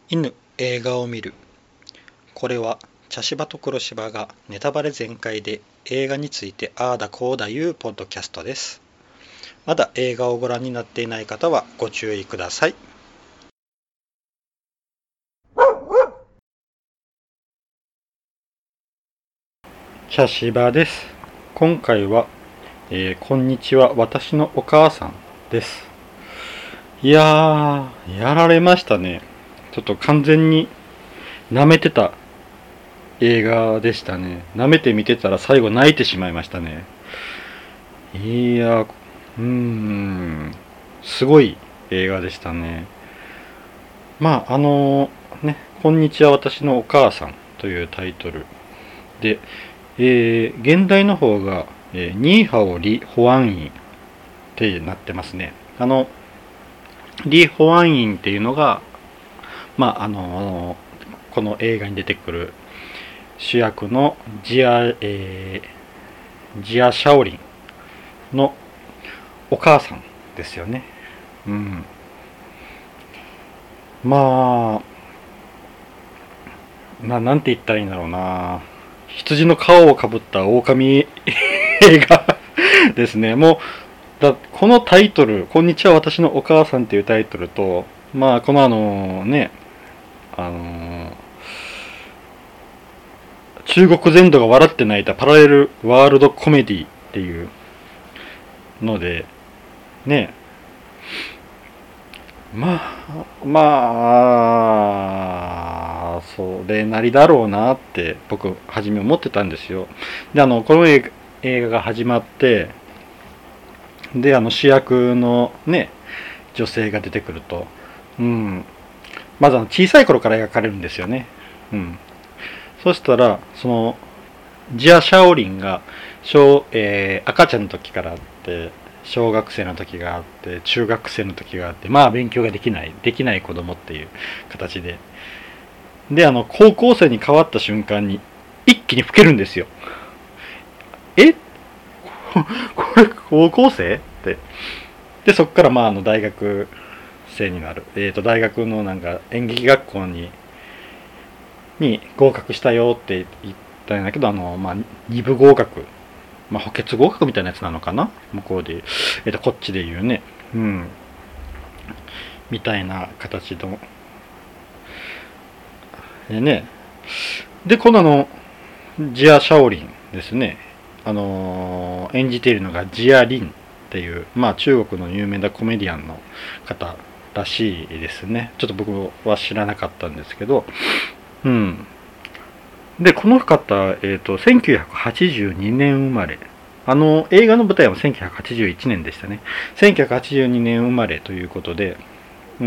犬映画を見る。これは茶芝と黒芝がネタバレ全開で映画についてああだこうだいうポッドキャストです。まだ映画をご覧になっていない方はご注意ください。茶芝です。今回は、こんにちは、私のお母さんです。いやー、やられましたね。ちょっと完全に舐めてた映画でしたね。舐めて見てたら最後泣いてしまいましたね。いや、すごい映画でしたね。こんにちは私のお母さんというタイトルで、現代の方が、ニーハオリ・ホアンインってなってますね。リ・ホアンインっていうのが、この映画に出てくる主役のジア・シャオリンのお母さんですよね。うん。なんて言ったらいいんだろうな。羊の皮をかぶった狼映画ですね。このタイトル、こんにちは私のお母さんっていうタイトルと、このあの中国全土が笑って泣いたパラレルワールドコメディっていうので、ね、それなりだろうなって僕、初め思ってたんですよ。で、この映画が始まって、で、主役のね、女性が出てくると、うん、まず小さい頃から描かれるんですよね。うん。そしたら、ジア・シャオリンが赤ちゃんの時からあって、小学生の時があって、中学生の時があって、勉強ができない子供っていう形で。で、高校生に変わった瞬間に、一気に老けるんですよ。えこれ、高校生って。で、そこから大学生になる。大学のなんか演劇学校に合格したよって言ったんだけど、二部合格。補欠合格みたいなやつなのかな向こうで。こっちで言うね。うん。みたいな形の。で、このジア・シャオリンですね。演じているのがジア・リンっていう、中国の有名なコメディアンの方らしいですね。ちょっと僕は知らなかったんですけど、うん。で、この方、1982年生まれ。映画の舞台は1981年でしたね。1982年生まれということで、うん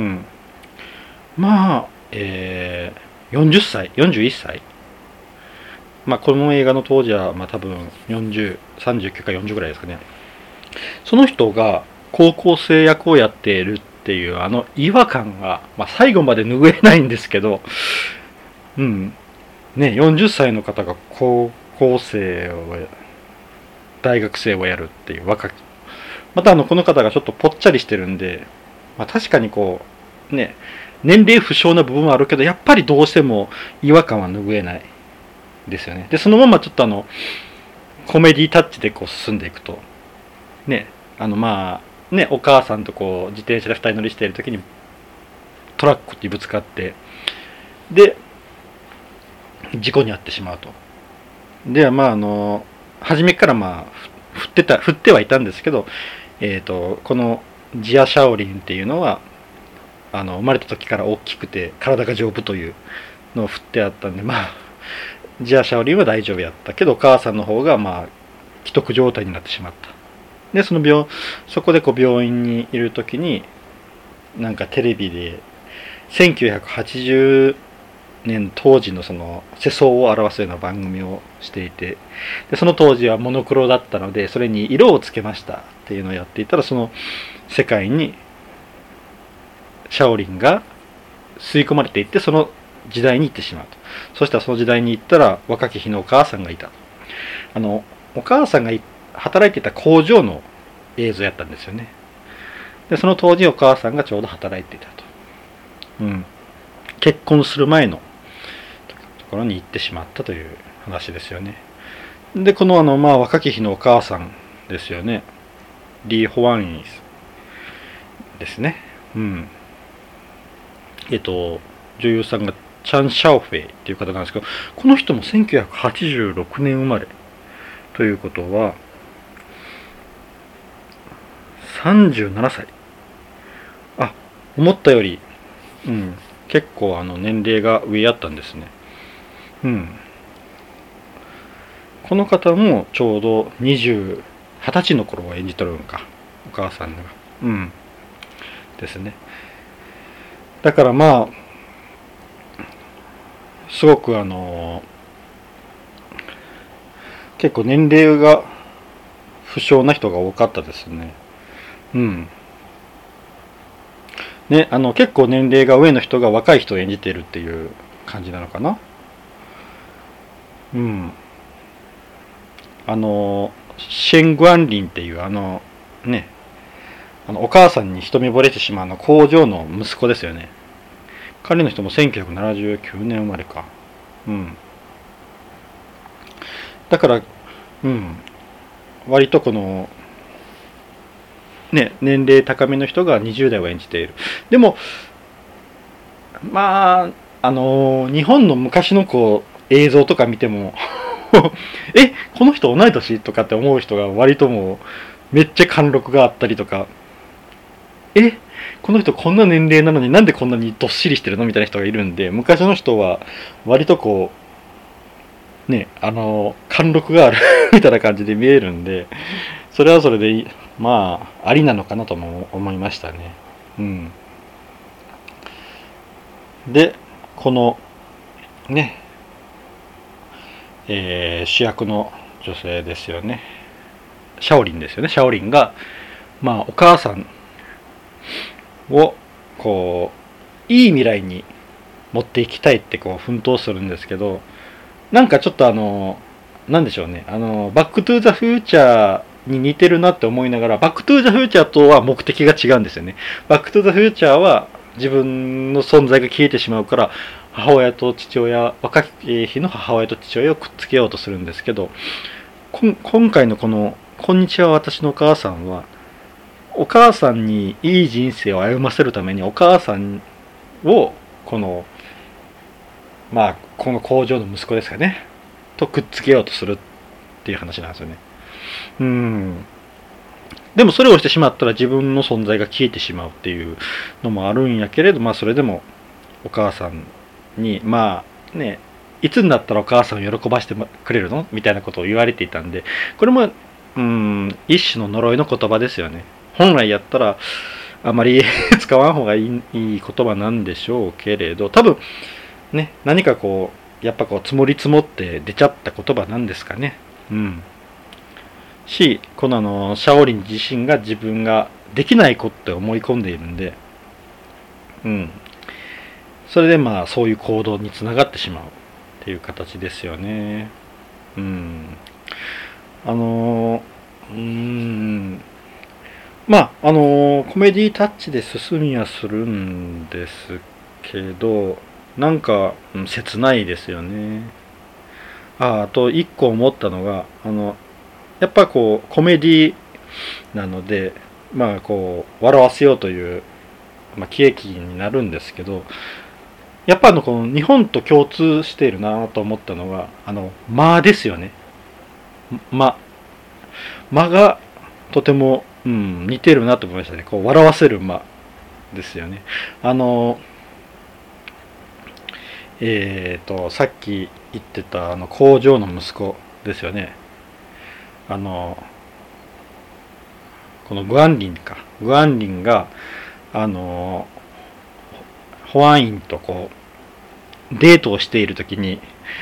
。40歳、41歳。この映画の当時は、多分40、39か40ぐらいですかね。その人が高校生役をやっているっていう、違和感が、最後まで拭えないんですけど、うん。ね、40歳の方が高校生を、大学生をやるっていう若き。またこの方がちょっとぽっちゃりしてるんで、確かに年齢不詳な部分はあるけど、やっぱりどうしても違和感は拭えないですよね。で、そのままちょっとコメディタッチで進んでいくと、ね、お母さんと自転車で二人乗りしている時にトラックにぶつかって、で、事故に遭ってしまうと。で、初めから振ってはいたんですけど、このジア・シャオリンっていうのは、生まれた時から大きくて体が丈夫というのを振ってあったんで、ジア・シャオリンは大丈夫やったけど、お母さんの方が危篤状態になってしまった。で、そこで病院にいる時に、なんかテレビで、1980年当時の世相を表すような番組をしていて、でその当時はモノクロだったので、それに色をつけましたっていうのをやっていたら、その世界にシャオリンが吸い込まれていって、その時代に行ってしまうと。そしたらその時代に行ったら、若き日のお母さんがいた。お母さんが働いていた工場の映像やったんですよね。で、その当時お母さんがちょうど働いていたと。うん。 結婚する前のところに行ってしまったという話ですよね。で、この若き日のお母さんですよね。リー・ホワンイですね。うん。女優さんがチャン・シャオフェイっていう方なんですけど、この人も1986年生まれということは、37歳。あ、思ったより、結構年齢が上やったんですね。この方もちょうど20歳の頃を演じとるんか。お母さんが。ですね。だからすごく結構年齢が不詳な人が多かったですね。ね、結構年齢が上の人が若い人を演じているっていう感じなのかな。シェン・グアンリンっていうね、お母さんに一目惚れしてしまう工場の息子ですよね。彼の人も1979年生まれか。だから、割とこの、ね、年齢高めの人が20代を演じている。でも、日本の昔の映像とか見てもこの人同い年とかって思う人が割ともう、めっちゃ貫禄があったりとか、この人こんな年齢なのになんでこんなにどっしりしてるのみたいな人がいるんで、昔の人は割と貫禄があるみたいな感じで見えるんで、それはそれでありなのかなとも思いましたね。で、このね、主役の女性ですよね。シャオリンですよね。シャオリンがお母さんをいい未来に持っていきたいって奮闘するんですけど、なんかちょっとなんでしょうね、バックトゥーザフューチャーに似てるなって思いながら、バックトゥーザフューチャーとは目的が違うんですよね。バックトゥーザフューチャーは自分の存在が消えてしまうから、母親と父親、若き日の母親と父親をくっつけようとするんですけど、今回のこのこんにちは私のお母さんは、お母さんにいい人生を歩ませるためにお母さんをこの工場の息子ですかねとくっつけようとするっていう話なんですよね。でもそれをしてしまったら自分の存在が消えてしまうっていうのもあるんやけれど、それでもお母さんにいつになったらお母さんを喜ばせてくれるのみたいなことを言われていたんで、これも一種の呪いの言葉ですよね。本来やったらあまり使わん方がいい言葉なんでしょうけれど、多分ね、何かやっぱ積もり積もって出ちゃった言葉なんですかね。このシャオリン自身が自分ができない子って思い込んでいるんで、それでそういう行動につながってしまうっていう形ですよね。コメディタッチで進みはするんですけど、なんか切ないですよね。あと一個思ったのが、やっぱコメディなので、笑わせようという、喜劇になるんですけど、やっぱこの日本と共通しているなと思ったのが、ですよね。がとても、似てるなと思いましたね。笑わせるですよね。さっき言ってた工場の息子ですよね。このグアンリンがホワインとデートをしている時に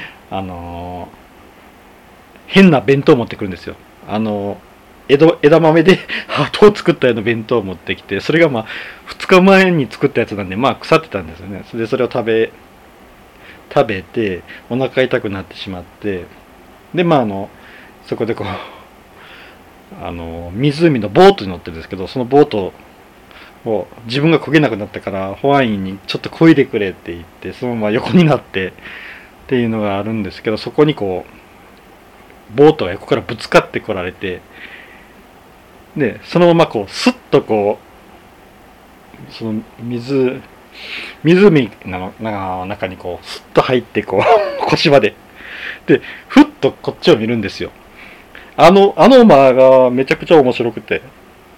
変な弁当を持ってくるんですよ。枝豆でハートを作ったような弁当を持ってきて、それが2日前に作ったやつなんで腐ってたんですよね。でそれを食べてお腹痛くなってしまって、でそこで湖のボートに乗ってるんですけど、そのボートを自分が漕げなくなったから保安員にちょっと漕いでくれって言ってそのまま横になってっていうのがあるんですけど、そこにこうボートが横からぶつかってこられて、でそのままこうスッとこうその湖の中にこうスッと入ってこう腰まででふっとこっちを見るんですよ。あの間がめちゃくちゃ面白くて、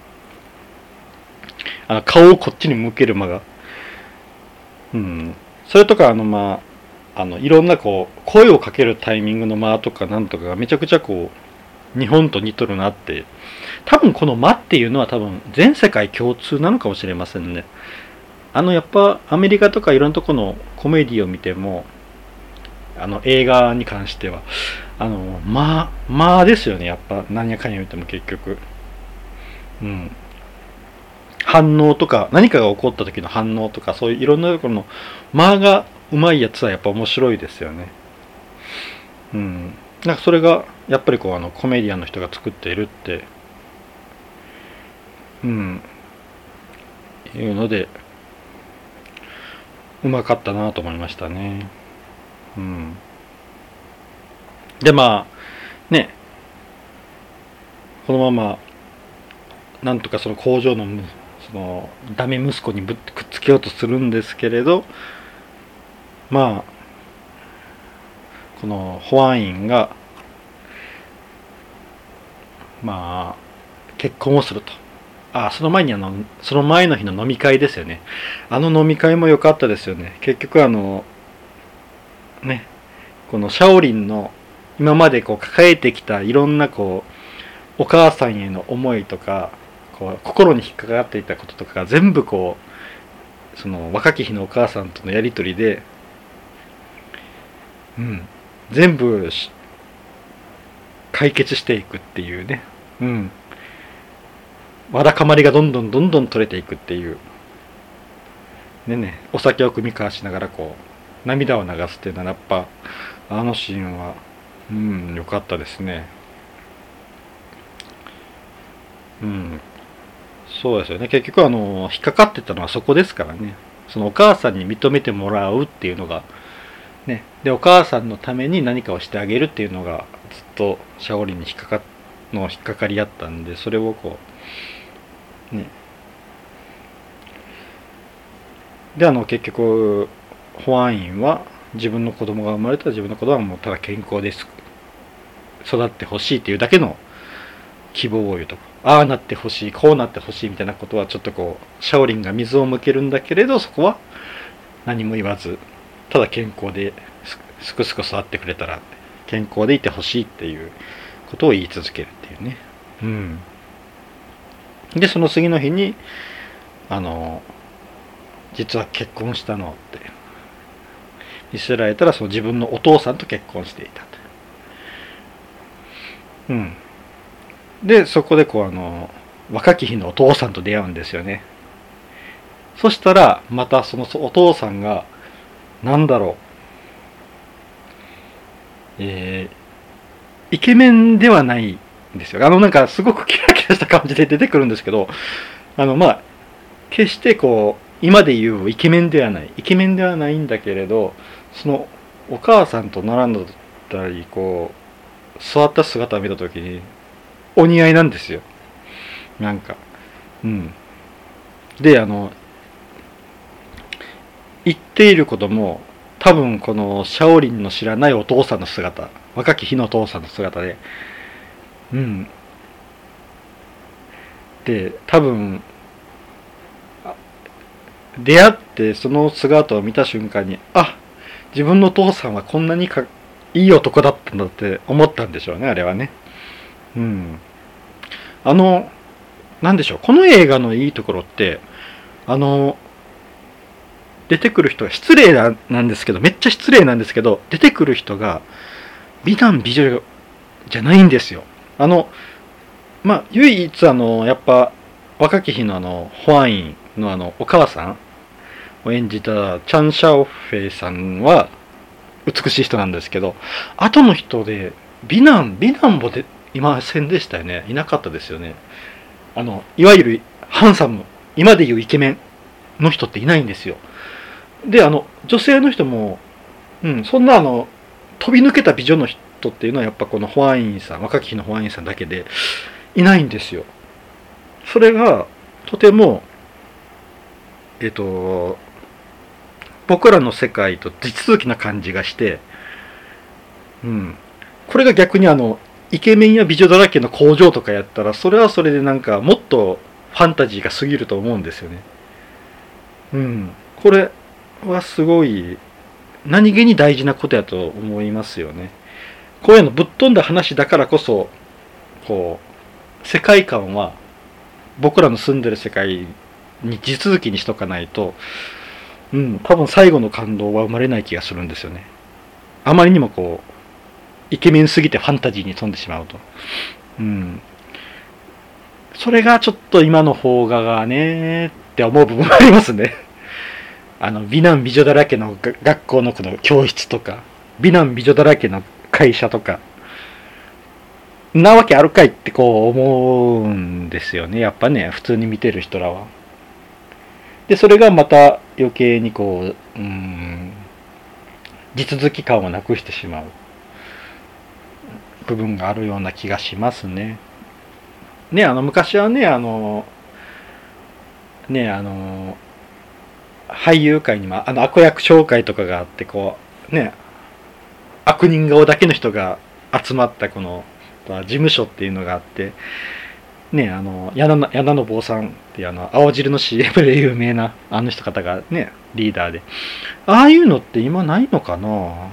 顔をこっちに向ける間が、それとかいろんなこう声をかけるタイミングの間とかなんとかがめちゃくちゃこう日本と似とるなって。多分この間っていうのは多分全世界共通なのかもしれませんね。やっぱアメリカとかいろんなとこのコメディを見ても映画に関してはまあですよね。やっぱ何やかんや言っても結局反応とか何かが起こった時の反応とかそういういろんなところの間がうまいやつはやっぱ面白いですよね。なんかそれがやっぱりこうコメディアンの人が作っているっていうのでうまかったなと思いましたね。でね、このままなんとかその工場のそのダメ息子にくっつけようとするんですけれど、この保安員が結婚をすると。その前にその前の日の飲み会ですよね。飲み会も良かったですよね。結局このシャオリンの今までこう抱えてきたいろんなこうお母さんへの思いとかこう心に引っかかっていたこととかが全部こうその若き日のお母さんとのやりとりで全部解決していくっていうね。わだかまりがどんどん取れていくっていうでね、お酒を酌み交わしながらこう涙を流すっていうのはやっぱあのシーンは良かったですね。そうですよね。結局引っかかってたのはそこですからね。そのお母さんに認めてもらうっていうのがね、でお母さんのために何かをしてあげるっていうのがずっとシャオリンに引っかかりあったんで、それをこうで結局保安員は自分の子供が生まれたら自分の子供はもうただ健康です育ってほしいっていうだけの希望を言うとか、ああなってほしいこうなってほしいみたいなことはちょっとこうシャオリンが水を向けるんだけれど、そこは何も言わずただ健康ですくすく育ってくれたら健康でいてほしいっていうことを言い続けるっていうね。でその次の日に実は結婚したのって見せられたら、その自分のお父さんと結婚していたと。でそこでこう若き日のお父さんと出会うんですよね。そしたらまたそのお父さんがなんだろう、イケメンではないんですよ。なんかすごくキラキラした感じで出てくるんですけど、決してこう今で言うイケメンではないんだけれど、そのお母さんと並んだりこう座った姿を見た時にお似合いなんですよ。なんかで言っていることも多分このシャオリンの知らないお父さんの姿、若き日のお父さんの姿でで多分出会ってその姿を見た瞬間に自分のお父さんはこんなにいい男だったんだって思ったんでしょうね、あれはね。なんでしょう、この映画のいいところって出てくる人が失礼なんですけど、めっちゃ失礼なんですけど、出てくる人が美男美女じゃないんですよ。唯一やっぱ若き日の保安員のお母さんを演じたチャン・シャオフェイさんは美しい人なんですけど、後の人で美男もいませんでしたよね。いなかったですよね。いわゆるハンサム、 今でいうイケメンの人っていないんですよ。で、女性の人も、そんな飛び抜けた美女の人っていうのはやっぱこの保安員さん、若き日の保安員さんだけでいないんですよ。それが、とても、僕らの世界と地続きな感じがして、これが逆にイケメンや美女だらけの工場とかやったら、それはそれでなんかもっとファンタジーが過ぎると思うんですよね。これはすごい何気に大事なことやと思いますよね。こういうのぶっ飛んだ話だからこそ、こう、世界観は僕らの住んでる世界に地続きにしとかないと、多分最後の感動は生まれない気がするんですよね。あまりにもこう、イケメンすぎてファンタジーに富んでしまうと。それがちょっと今の邦画がねって思う部分がありますね。美男美女だらけの学校のこの教室とか、美男美女だらけの会社とか、なわけあるかいってこう思うんですよね。やっぱね、普通に見てる人らは。で、それがまた余計にこう、地続き感をなくしてしまう部分があるような気がしますね。ね、昔はね、俳優界にも悪役紹介とかがあって、こうね、悪人顔だけの人が集まったこの事務所っていうのがあって、ね、柳の坊さんっていう青汁の CM で有名なあの人方がね、リーダーで、ああいうのって今ないのかな。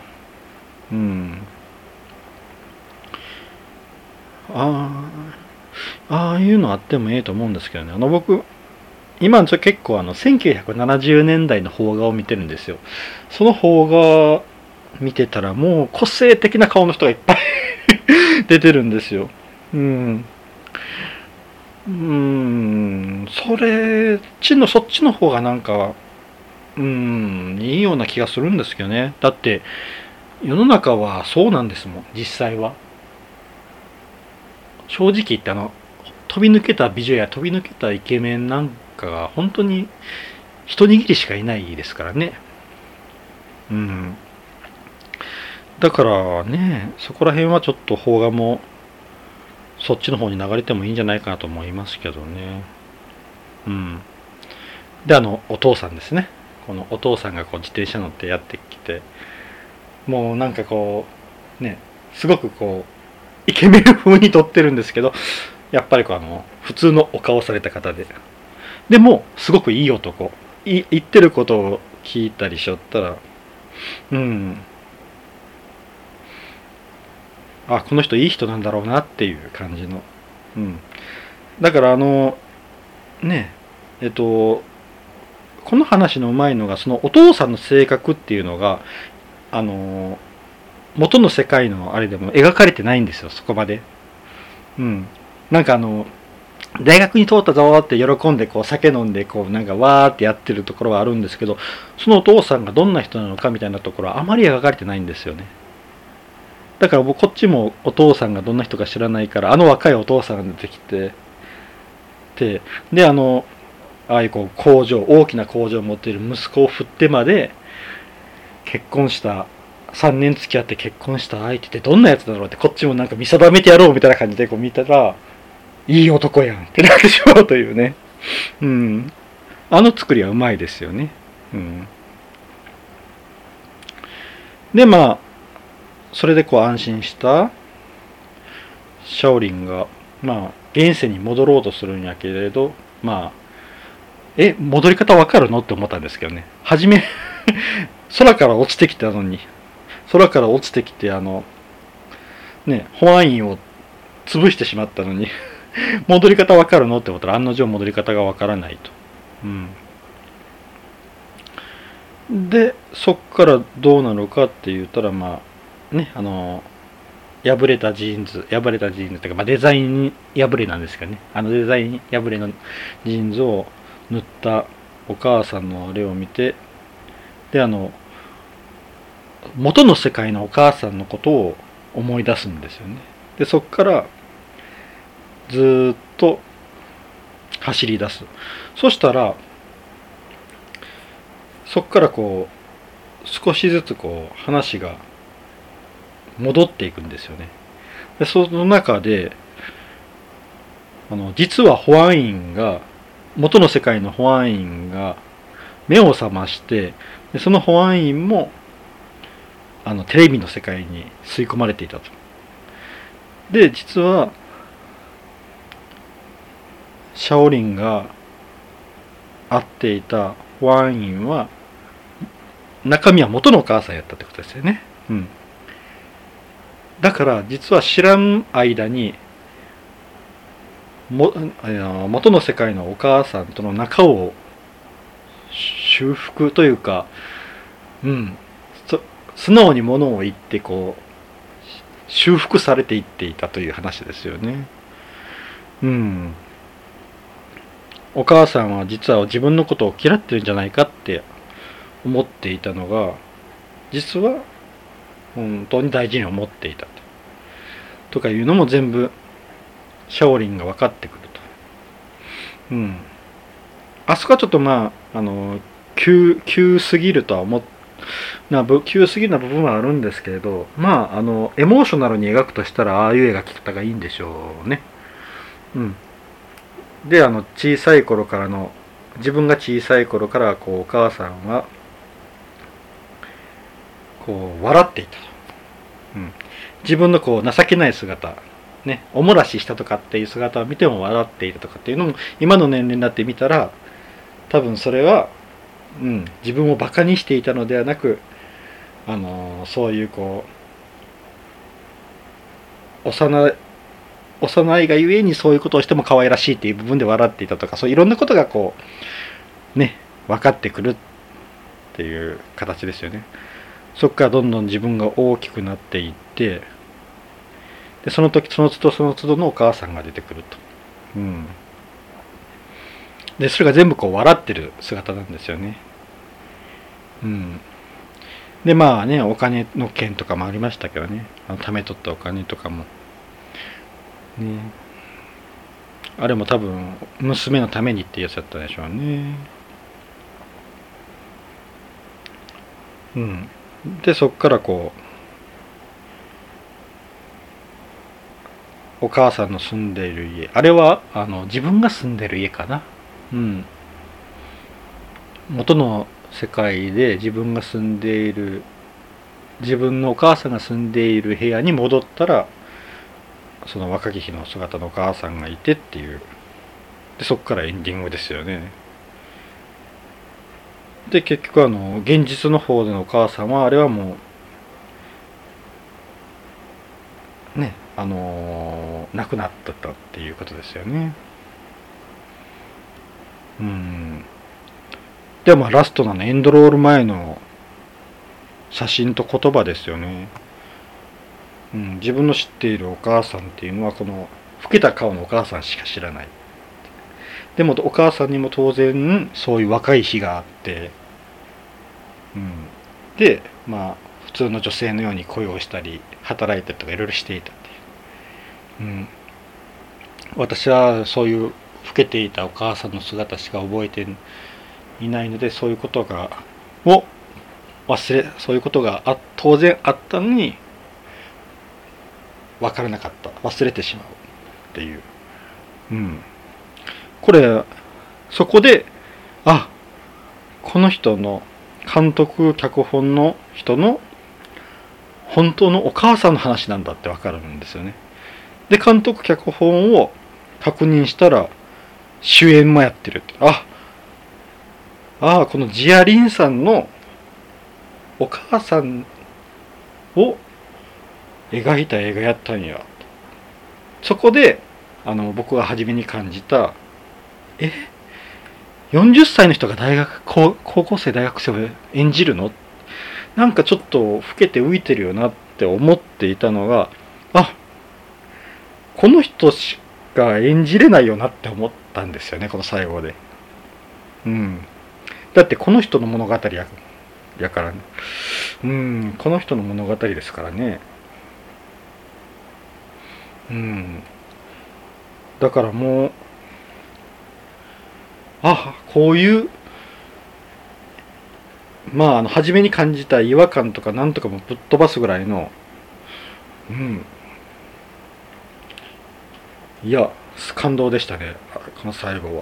ああいうのあってもええと思うんですけどね。僕今結構1970年代の邦画を見てるんですよ。その邦画見てたらもう個性的な顔の人がいっぱい出てるんですよ。そっちの方がなんか、いいような気がするんですけどね。だって、世の中はそうなんですもん、実際は。正直言って飛び抜けた美女や飛び抜けたイケメンなんかが本当に一握りしかいないですからね。だからね、そこら辺はちょっと邦画もそっちの方に流れてもいいんじゃないかなと思いますけどね。で、お父さんですね。このお父さんがこう自転車乗ってやってきて、もうなんかこう、ね、すごくこう、イケメン風に撮ってるんですけど、やっぱりこう普通のお顔された方で。でも、すごくいい男。言ってることを聞いたりしよったら、この人いい人なんだろうなっていう感じの。だからね、この話のうまいのが、そのお父さんの性格っていうのが、元の世界のあれでも描かれてないんですよ、そこまで。なんか大学に通ったぞーって喜んでこう酒飲んでこうなんかわーってやってるところはあるんですけど、そのお父さんがどんな人なのかみたいなところはあまり描かれてないんですよね。だから僕こっちもお父さんがどんな人か知らないから、若いお父さんが出てきて、でああいうこう工場、大きな工場を持っている息子を振ってまで結婚した3年付き合って結婚した相手ってどんなやつだろうって、こっちもなんか見定めてやろうみたいな感じでこう見たら、いい男やんってなってしまうというね。作りはうまいですよね。で、それでこう安心したシャオリンが、現世に戻ろうとするんやけれど、戻り方わかるのって思ったんですけどね。初め、空から落ちてきたのに、空から落ちてきて保安員を潰してしまったのに戻り方わかるのって思ったら、案の定戻り方がわからないと。で、そっからどうなのかって言ったら、破れたジーンズっていうか、デザイン破れなんですけどね。デザイン破れのジーンズを塗ったお母さんのあれを見て、で、元の世界のお母さんのことを思い出すんですよね。で、そっからずっと走り出す。そしたらそこからこう少しずつこう話が戻っていくんですよね。でその中で実は保安員が元の世界の保安員が目を覚まして、でその保安員もテレビの世界に吸い込まれていたと。で実はシャオリンが会っていた保安員は中身は元のお母さんやったってことですよね。うん。だから実は知らん間に元の世界のお母さんとの仲を修復というか、うん、素直にものを言ってこう修復されていっていたという話ですよね。うん。お母さんは実は自分のことを嫌ってるんじゃないかって思っていたのが、実は本当に大事に思っていたとかいうのも全部シャオリンが分かってくると。うん。あそこはちょっと急すぎるとは急すぎる部分はあるんですけれど、エモーショナルに描くとしたらああいう描き方がいいんでしょうね。うん。で小さい頃からの自分が小さい頃からこうお母さんはこう笑っていたと。うん。自分のこう情けない姿ね、おもらししたとかっていう姿を見ても笑っていたとかっていうのも今の年齢になってみたら多分それは、自分をバカにしていたのではなく、そういうこう幼いがゆえにそういうことをしても可愛らしいっていう部分で笑っていたとか、そういろんなことがこうね分かってくるっていう形ですよね。そこからどんどん自分が大きくなっていって、でその時その都度その都度のお母さんが出てくると。うん。でそれが全部こう笑ってる姿なんですよね。うん。でお金の件とかもありましたけどね、貯めとったお金とかもね、あれも多分娘のためにっていうやつだったんでしょうね。うん。でそっからこうお母さんの住んでいる家、あれは自分が住んでる家かな。うん。元の世界で自分が住んでいる、自分のお母さんが住んでいる部屋に戻ったらその若き日の姿のお母さんがいてっていう。でそこからエンディングですよね。で結局現実の方でのお母さんはあれはもうね亡くなってたっていうことですよね。うん。でラストのエンドロール前の写真と言葉ですよね。うん、自分の知っているお母さんっていうのはこの老けた顔のお母さんしか知らない。でもお母さんにも当然そういう若い日があって、うん、で普通の女性のように恋をしたり働いたりとかいろいろしていたっていう、うん、私はそういう老けていたお母さんの姿しか覚えていないので、そういうことをそういうことが当然あったのに分からなかった、忘れてしまうっていう、うん、これそこでこの人の監督脚本の人の本当のお母さんの話なんだって分かるんですよね。で監督脚本を確認したら主演もやってるって、このジアリンさんのお母さんを描いた映画やったんや。そこで僕が初めに感じた、40歳の人が高校生大学生を演じるの、なんかちょっと老けて浮いてるよなって思っていたのが、この人しか演じれないよなって思ったんですよね、この最後で。うん。だってこの人の物語やからね。うん、この人の物語ですからね。うん。だからもうこういう初めに感じた違和感とかなんとかもぶっ飛ばすぐらいの、いや感動でしたね、この最後は。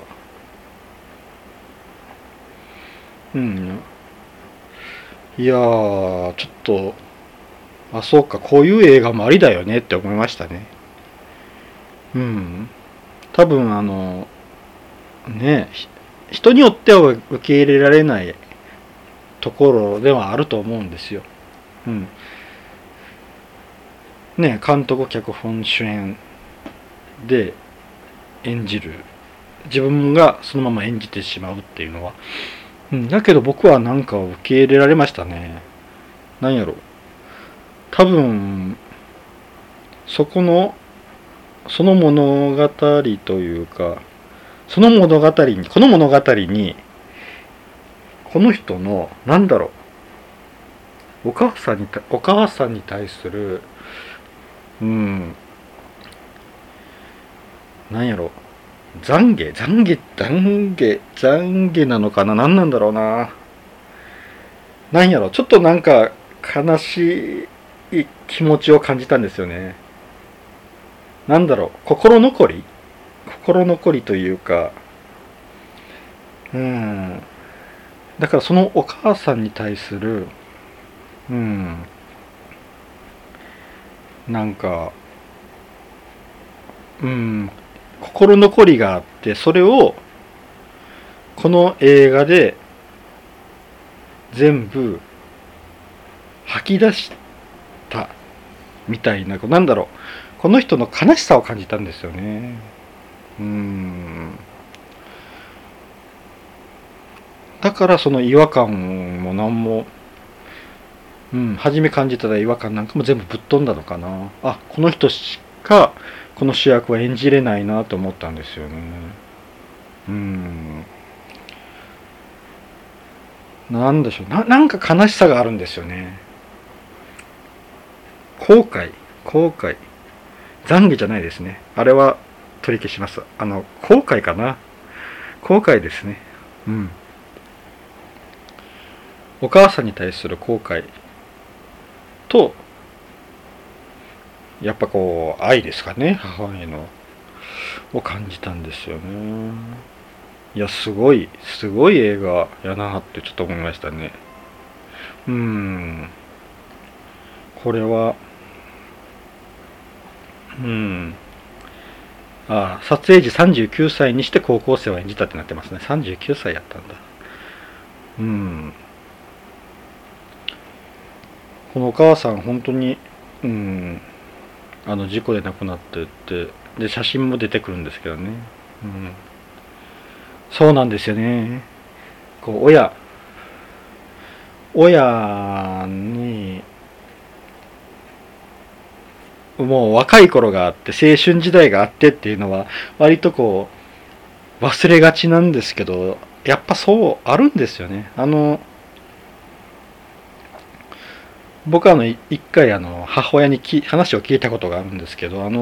いやー、ちょっとそうか、こういう映画もありだよねって思いましたね。多分人によっては受け入れられないところではあると思うんですよ。監督、脚本、主演で演じる、自分がそのまま演じてしまうっていうのは、だけど僕はなんか受け入れられましたね。なんやろ、多分その物語というか、この物語にこの人のお母さんに対するなんやろ、懺悔なのかな、何なんだろうな、なんやろ、ちょっとなんか悲しい気持ちを感じたんですよね。心残りというか、だからそのお母さんに対するなんか心残りがあって、それをこの映画で全部吐き出したみたいな、この人の悲しさを感じたんですよね。だからその違和感も何も、初め感じた違和感なんかも全部ぶっ飛んだのかな。この人しかこの主役は演じれないなと思ったんですよね。なんでしょう、なんか悲しさがあるんですよね。後悔懺悔じゃないですね、あれは取り消します。後悔かな、後悔ですね。お母さんに対する後悔と、やっぱこう愛ですかね、母親のを感じたんですよね。いや、すごい映画やなってちょっと思いましたね。これは撮影時39歳にして高校生を演じたってなってますね。39歳やったんだ。このお母さん本当に事故で亡くなってって、で写真も出てくるんですけどね。そうなんですよね。こう親にもう若い頃があって、青春時代があってっていうのは割とこう忘れがちなんですけど、やっぱそうあるんですよね。僕は一回母親に話を聞いたことがあるんですけど、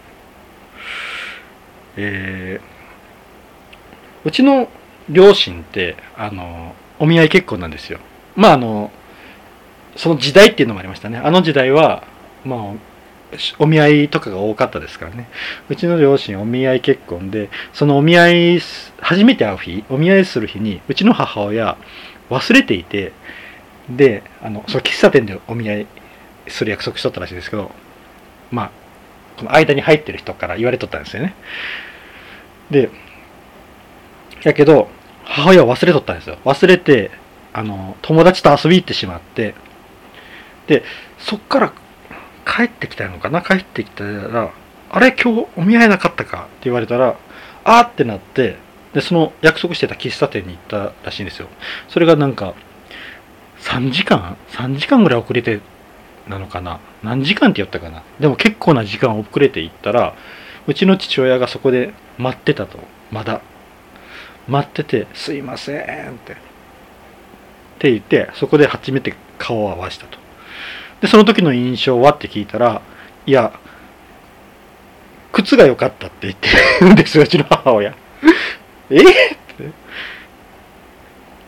うちの両親ってお見合い結婚なんですよ。その時代っていうのもありましたね。あの時代はお見合いとかが多かったですからね。うちの両親お見合い結婚で、その初めて会う日、お見合いする日にうちの母親忘れていて、でその喫茶店でお見合いする約束しとったらしいですけど、この間に入ってる人から言われとったんですよね。でやけど母親は忘れとったんですよ。忘れて友達と遊び行ってしまって、でそっから帰ってきたのかな、帰ってきたら、あれ今日お見合いなかったかって言われたら、ってなって、でその約束してた喫茶店に行ったらしいんですよ。それがなんか3時間ぐらい遅れてなのかな、何時間って言ったかな、でも結構な時間遅れて行ったら、うちの父親がそこで待ってたと。まだ待ってて、すいませんって言って、そこで初めて顔を合わしたと。でその時の印象はって聞いたら、いや靴が良かったって言ってるんですよ、うちの母親。って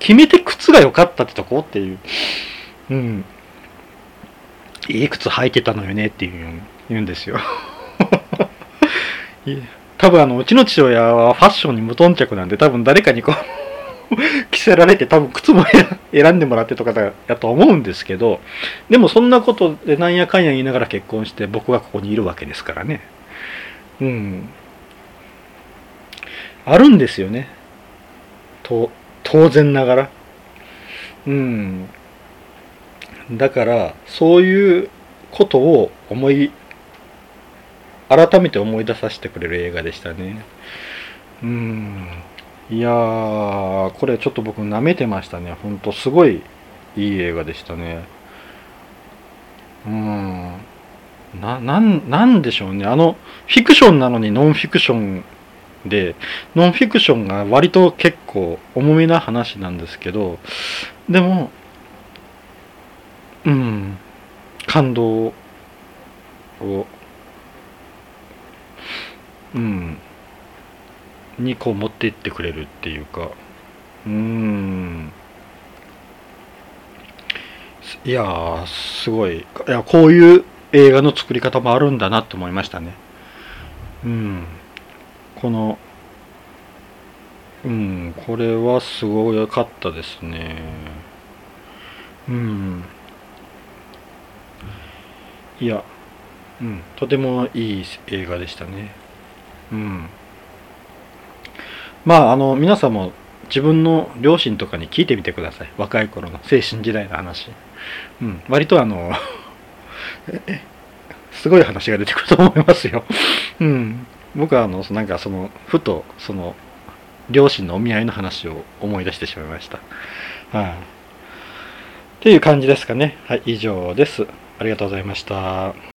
決めて靴が良かったってとこっていう。うん。いい靴履いてたのよねって言うんですよ。多分うちの父親はファッションに無頓着なんで、多分誰かにこう着せられて、多分靴も選んでもらってとかだと思うんですけど、でもそんなことでなんやかんや言いながら結婚して僕がここにいるわけですからね。うん。あるんですよね。当然ながら。うん。だから、そういうことを改めて思い出させてくれる映画でしたね。いやー、これちょっと僕舐めてましたね。ほんとすごいいい映画でしたね。なんでしょうね。フィクションなのにノンフィクションで、ノンフィクションが割と結構重めな話なんですけど、でも、感動を、うん、にこう持っていってくれるっていうか、いやー、すごい。いや、こういう映画の作り方もあるんだなって思いましたね。うん。この、これはすごかったですね。うん。いや、とてもいい映画でしたね。うん。まあ、皆さんも自分の両親とかに聞いてみてください。若い頃の青春時代の話。割とすごい話が出てくると思いますよ。僕はなんかふと両親のお見合いの話を思い出してしまいました。はい、っていう感じですかね。はい、以上です。ありがとうございました。